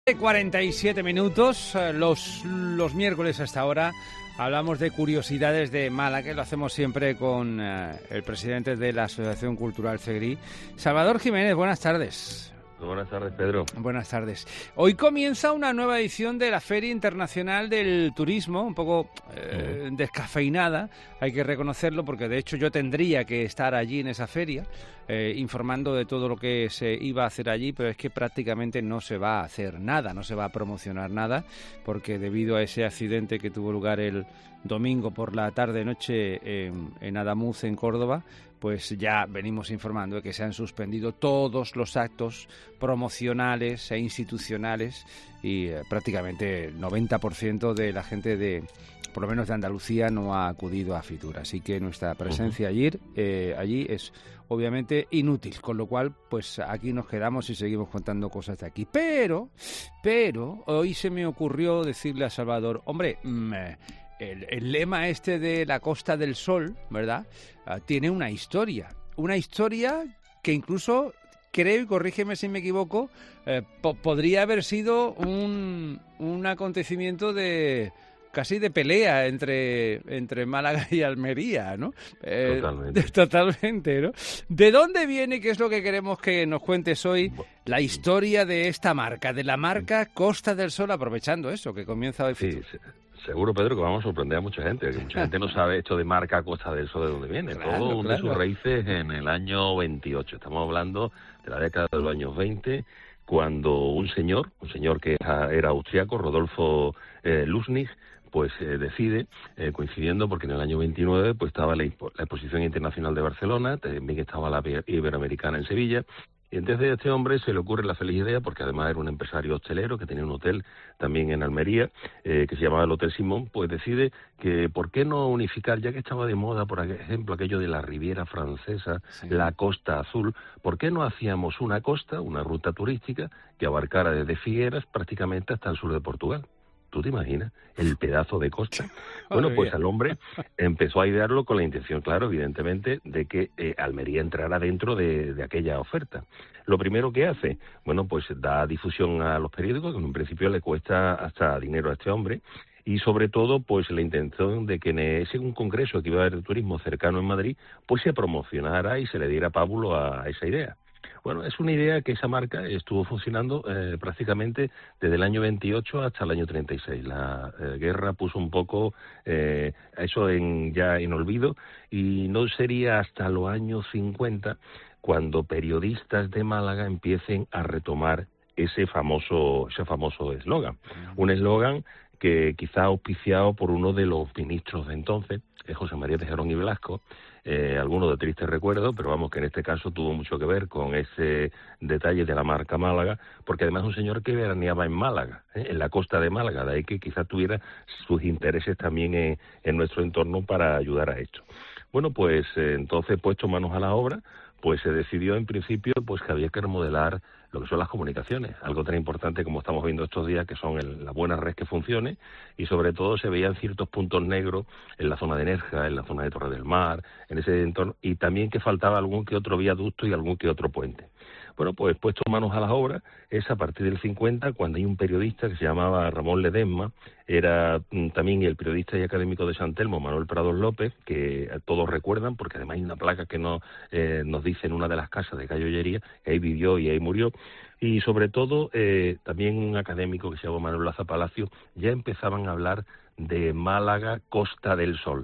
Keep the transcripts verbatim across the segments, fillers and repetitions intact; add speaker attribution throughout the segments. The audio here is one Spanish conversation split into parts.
Speaker 1: cuarenta y siete minutos, los, los miércoles hasta ahora hablamos de curiosidades de Málaga, que lo hacemos siempre con uh, el presidente de la Asociación Cultural Segrí, Salvador Jiménez. Buenas tardes.
Speaker 2: Buenas tardes, Pedro.
Speaker 1: Buenas tardes. Hoy comienza una nueva edición de la Feria Internacional del Turismo, un poco eh, descafeinada, hay que reconocerlo, porque de hecho yo tendría que estar allí en esa feria, eh, informando de todo lo que se iba a hacer allí, pero es que prácticamente no se va a hacer nada, no se va a promocionar nada, porque debido a ese accidente que tuvo lugar el domingo por la tarde-noche en, en Adamuz, en Córdoba, pues ya venimos informando de que se han suspendido todos los actos promocionales e institucionales y eh, prácticamente el noventa por ciento de la gente de, por lo menos de Andalucía, no ha acudido a Fitur. Así que nuestra presencia allí, eh, allí es obviamente inútil, con lo cual pues aquí nos quedamos y seguimos contando cosas de aquí. Pero, pero hoy se me ocurrió decirle a Salvador, hombre, mmm, El, el lema este de la Costa del Sol, ¿verdad? Uh, tiene una historia. Una historia que incluso, creo, y corrígeme si me equivoco, eh, po- podría haber sido un, un acontecimiento de casi de pelea entre, entre Málaga y Almería, ¿no? Eh,
Speaker 2: Totalmente.
Speaker 1: de, totalmente, ¿no? ¿De dónde viene, qué es lo que queremos que nos cuentes hoy, la historia de esta marca, de la marca Costa del Sol, aprovechando eso, que comienza hoy?
Speaker 2: Sí, sí. Seguro, Pedro, que vamos a sorprender a mucha gente, que mucha gente no sabe esto de marca Costa del Sol de dónde viene.
Speaker 1: Claro,
Speaker 2: Todo hunde
Speaker 1: claro.
Speaker 2: sus raíces en el año veintiocho. Estamos hablando de la década de los años veinte, cuando un señor, un señor que era austriaco, Rodolfo eh, Lusnig, pues eh, decide, eh, coincidiendo, porque en el año veintinueve pues estaba la, la Exposición Internacional de Barcelona, también estaba la Iberoamericana en Sevilla. Y entonces a este hombre se le ocurre la feliz idea, porque además era un empresario hostelero que tenía un hotel también en Almería, eh, que se llamaba el Hotel Simón, pues decide que por qué no unificar, ya que estaba de moda, por ejemplo, aquello de la Riviera Francesa, sí, la Costa Azul, ¿por qué no hacíamos una costa, una ruta turística que abarcara desde Figueras prácticamente hasta el sur de Portugal? ¿Tú te imaginas el pedazo de costa? Bueno, pues al hombre empezó a idearlo con la intención, claro, evidentemente, de que eh, Almería entrara dentro de, de aquella oferta. Lo primero que hace, bueno, pues da difusión a los periódicos, que en un principio le cuesta hasta dinero a este hombre, y sobre todo, pues la intención de que en ese un congreso que iba a haber de turismo cercano en Madrid, pues se promocionara y se le diera pábulo a esa idea. Bueno, es una idea que esa marca estuvo funcionando eh, prácticamente desde el año veintiocho hasta el año treinta y seis. La eh, guerra puso un poco eh, eso en, ya en olvido, y no sería hasta los años cincuenta cuando periodistas de Málaga empiecen a retomar ese famoso ese famoso eslogan. Un eslogan que quizá auspiciado por uno de los ministros de entonces, eh, José María Tejerón y Velasco, eh, algunos de triste recuerdo, pero vamos, que en este caso tuvo mucho que ver con ese detalle de la marca Málaga, porque además es un señor que veraneaba en Málaga, ¿eh? en la costa de Málaga, de ahí que quizás tuviera sus intereses también en, en nuestro entorno para ayudar a esto. Bueno, pues eh, entonces, puesto manos a la obra, pues se decidió en principio pues que había que remodelar lo que son las comunicaciones, algo tan importante como estamos viendo estos días, que son el, la buena red que funcione, y sobre todo se veían ciertos puntos negros en la zona de Nerja, en la zona de Torre del Mar, en ese entorno, y también que faltaba algún que otro viaducto y algún que otro puente. Bueno, pues puesto manos a las obras, es a partir del cincuenta cuando hay un periodista que se llamaba Ramón Ledesma, era mm, también el periodista y académico de San Telmo, Manuel Prados López, que todos recuerdan, porque además hay una placa que nos, eh, nos dice en una de las casas de Cayo Llería, que ahí vivió y ahí murió, y sobre todo eh, también un académico que se llama Manuel Laza Palacio, ya empezaban a hablar de Málaga Costa del Sol.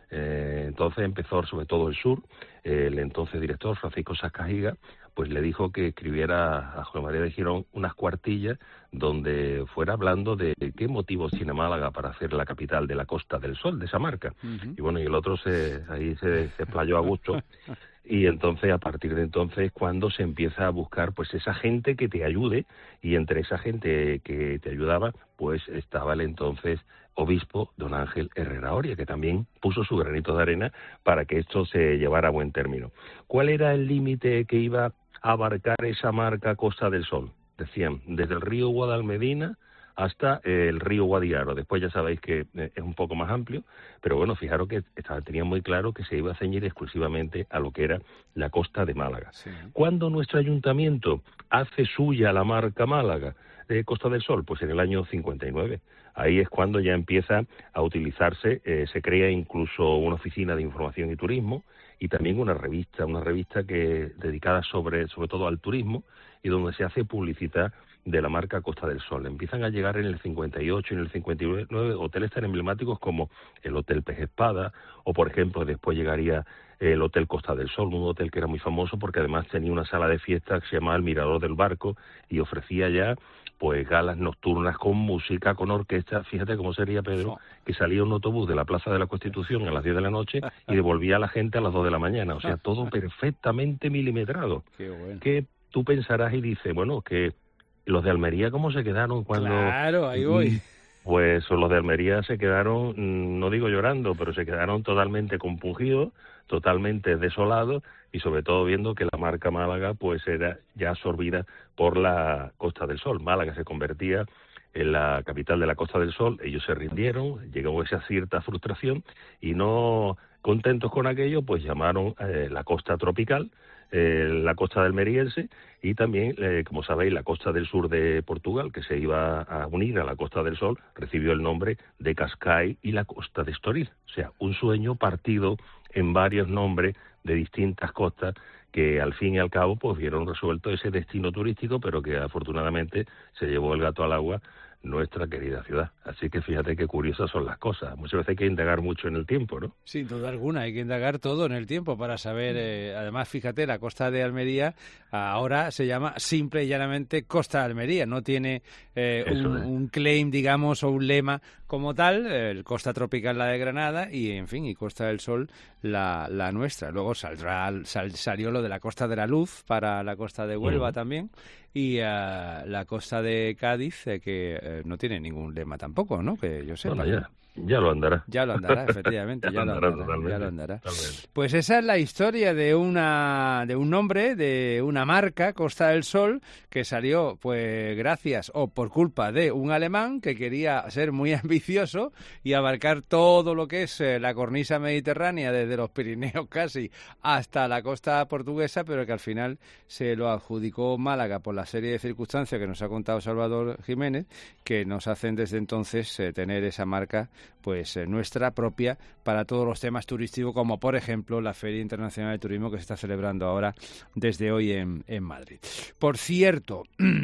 Speaker 2: Eh, entonces empezó sobre todo el sur, eh, el entonces director Francisco Sascajiga, pues le dijo que escribiera a José María de Girón unas cuartillas donde fuera hablando de qué motivos tiene Málaga para hacer la capital de la Costa del Sol, de esa marca. Uh-huh. Y bueno, y el otro se, ahí se, se explayó a gusto. Y entonces, a partir de entonces, cuando se empieza a buscar pues esa gente que te ayude, y entre esa gente que te ayudaba, pues estaba el entonces obispo don Ángel Herrera Oria, que también puso su granito de arena para que esto se llevara a buen término. ¿Cuál era el límite que iba a abarcar esa marca Costa del Sol? Decían, desde el río Guadalmedina hasta el río Guadiaro. Después ya sabéis que es un poco más amplio, pero bueno, fijaros que estaba, tenía muy claro que se iba a ceñir exclusivamente a lo que era la costa de Málaga. Sí. Cuando nuestro ayuntamiento hace suya la marca Málaga, de Costa del Sol? Pues en el año cincuenta y nueve. Ahí es cuando ya empieza a utilizarse, eh, se crea incluso una oficina de información y turismo y también una revista, una revista que dedicada sobre, sobre todo al turismo y donde se hace publicidad de la marca Costa del Sol. Empiezan a llegar en el cincuenta y ocho y en el cincuenta y nueve hoteles tan emblemáticos como el Hotel Pez Espada o, por ejemplo, después llegaría el Hotel Costa del Sol, un hotel que era muy famoso porque además tenía una sala de fiestas que se llamaba El Mirador del Barco y ofrecía ya pues galas nocturnas con música, con orquesta. Fíjate cómo sería, Pedro, que salía un autobús de la Plaza de la Constitución a las diez de la noche y devolvía a la gente a las dos de la mañana. O sea, todo perfectamente milimetrado.
Speaker 1: Qué bueno.
Speaker 2: Que tú pensarás y dices, bueno, que los de Almería, ¿cómo se quedaron cuando...?
Speaker 1: Claro, ahí voy.
Speaker 2: Pues los de Almería se quedaron, no digo llorando, pero se quedaron totalmente compungidos, totalmente desolados y sobre todo viendo que la marca Málaga pues era ya absorbida por la Costa del Sol. Málaga se convertía en la capital de la Costa del Sol, ellos se rindieron, llegó esa cierta frustración y no contentos con aquello, pues llamaron eh, la Costa Tropical, eh, la costa del Almeriense y también, eh, como sabéis, la costa del sur de Portugal, que se iba a unir a la Costa del Sol, recibió el nombre de Cascais y la Costa de Estoril. O sea, un sueño partido en varios nombres de distintas costas que al fin y al cabo pues vieron resuelto ese destino turístico, pero que afortunadamente se llevó el gato al agua nuestra querida ciudad. Así que fíjate qué curiosas son las cosas. Muchas veces hay que indagar mucho en el tiempo, ¿no?
Speaker 1: Sin duda alguna, hay que indagar todo en el tiempo para saber, eh, además fíjate, la costa de Almería ahora se llama simple y llanamente Costa de Almería, no tiene eh, un,
Speaker 2: es.
Speaker 1: un claim, digamos, o un lema como tal, el Costa Tropical la de Granada y, en fin, y Costa del Sol la, la nuestra. Luego saldrá sal, salió lo de la Costa de la Luz para la costa de Huelva uh-huh. también, y uh, la costa de Cádiz, eh, que eh, no tiene ningún lema tampoco, ¿no? Que yo sepa.
Speaker 2: Bueno, ya. Ya lo andará.
Speaker 1: Ya lo andará, efectivamente.
Speaker 2: ya,
Speaker 1: ya,
Speaker 2: lo
Speaker 1: lo andará,
Speaker 2: totalmente,
Speaker 1: ya lo andará.
Speaker 2: Totalmente.
Speaker 1: Pues esa es la historia de una de un nombre, de una marca, Costa del Sol, que salió pues gracias o por culpa de un alemán que quería ser muy ambicioso y abarcar todo lo que es eh, la cornisa mediterránea, desde los Pirineos casi hasta la costa portuguesa, pero que al final se lo adjudicó Málaga por la serie de circunstancias que nos ha contado Salvador Jiménez, que nos hacen desde entonces eh, tener esa marca pues eh, nuestra propia para todos los temas turísticos, como por ejemplo la Feria Internacional de Turismo que se está celebrando ahora desde hoy en, en Madrid. Por cierto,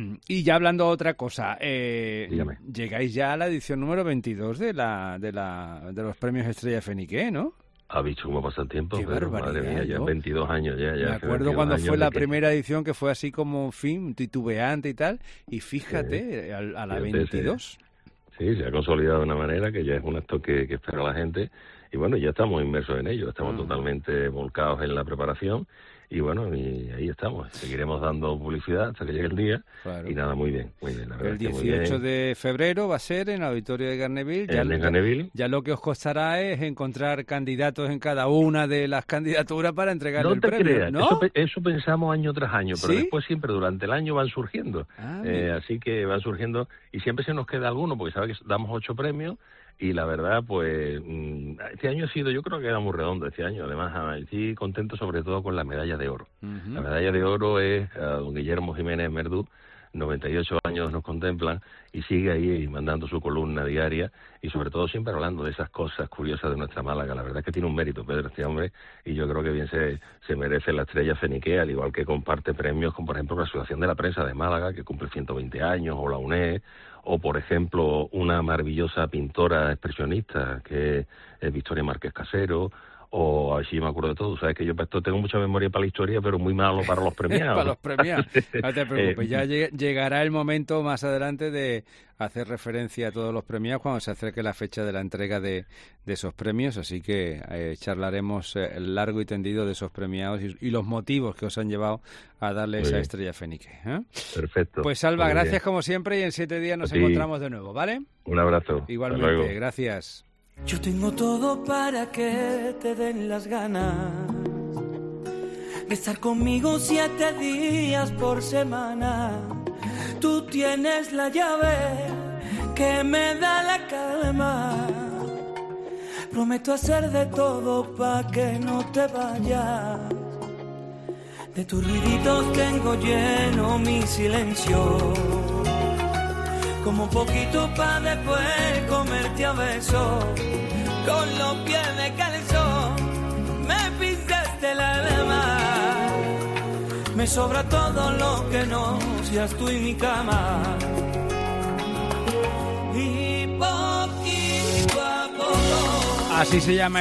Speaker 1: y ya hablando de otra cosa, eh, llegáis ya a la edición número veintidós de la de la de los premios Estrella Fenique, ¿no?
Speaker 2: Ha visto cómo pasa el tiempo.
Speaker 1: Qué
Speaker 2: pero,
Speaker 1: barbaridad,
Speaker 2: madre mía, ya
Speaker 1: ¿no?
Speaker 2: veintidós años ya. ya
Speaker 1: Me acuerdo cuando fue la
Speaker 2: que...
Speaker 1: primera edición que fue así como, en fin, titubeante y tal, y fíjate, sí. a, a la
Speaker 2: Fíjate,
Speaker 1: veintidós...
Speaker 2: Sí. Sí, se ha consolidado de una manera que ya es un acto que, que espera la gente y bueno, ya estamos inmersos en ello, estamos uh-huh. totalmente volcados en la preparación y bueno, y ahí estamos, seguiremos dando publicidad hasta que llegue el día claro. y nada, muy bien, muy bien. La verdad
Speaker 1: el dieciocho de febrero va a ser en el auditorio de Garneville.
Speaker 2: Ya, en Garneville.
Speaker 1: Ya, ya lo que os costará es encontrar candidatos en cada una de las candidaturas para entregarle
Speaker 2: no
Speaker 1: el premio.
Speaker 2: Creas,
Speaker 1: ¿No?
Speaker 2: Eso, eso pensamos año tras año, pero
Speaker 1: ¿Sí?
Speaker 2: después siempre durante el año van surgiendo. Ah, eh, así que van surgiendo y siempre se nos queda alguno, porque sabes que damos ocho premios y la verdad, pues, este año ha sido, yo creo que era muy redondo este año, además estoy contento sobre todo con la medalla de oro. Uh-huh. La medalla de oro es a don Guillermo Jiménez Merdú, noventa y ocho años nos contemplan y sigue ahí mandando su columna diaria y sobre todo siempre hablando de esas cosas curiosas de nuestra Málaga. La verdad es que tiene un mérito, Pedro, este hombre, y yo creo que bien se, se merece la Estrella Fenique, al igual que comparte premios como por ejemplo la Asociación de la Prensa de Málaga, que cumple ciento veinte años, o la U N E D, o por ejemplo una maravillosa pintora expresionista que es Victoria Márquez Casero, o así me acuerdo de todo. Sabes que yo tengo mucha memoria para la historia, pero muy malo para los premiados.
Speaker 1: Para los premiados. No te preocupes, ya llegará el momento más adelante de hacer referencia a todos los premiados cuando se acerque la fecha de la entrega de, de esos premios, así que eh, charlaremos eh, largo y tendido de esos premiados y, y los motivos que os han llevado a darle muy esa bien. Estrella Fenique. ¿eh?
Speaker 2: Perfecto.
Speaker 1: Pues Salva,
Speaker 2: muy
Speaker 1: gracias
Speaker 2: bien.
Speaker 1: como siempre y en siete días nos encontramos de nuevo, ¿vale?
Speaker 2: Un abrazo.
Speaker 1: Igualmente, gracias.
Speaker 3: Yo tengo todo para que te den las ganas de estar conmigo siete días por semana. Tú tienes la llave que me da la calma. Prometo hacer de todo pa' que no te vayas. De tus ruiditos tengo lleno mi silencio. como poquito pa' después comerte a besos. Con los pies de calzón me pintaste el alma. Me sobra todo lo que no seas tú en mi cama. Y poquito a poco.
Speaker 1: Así se llama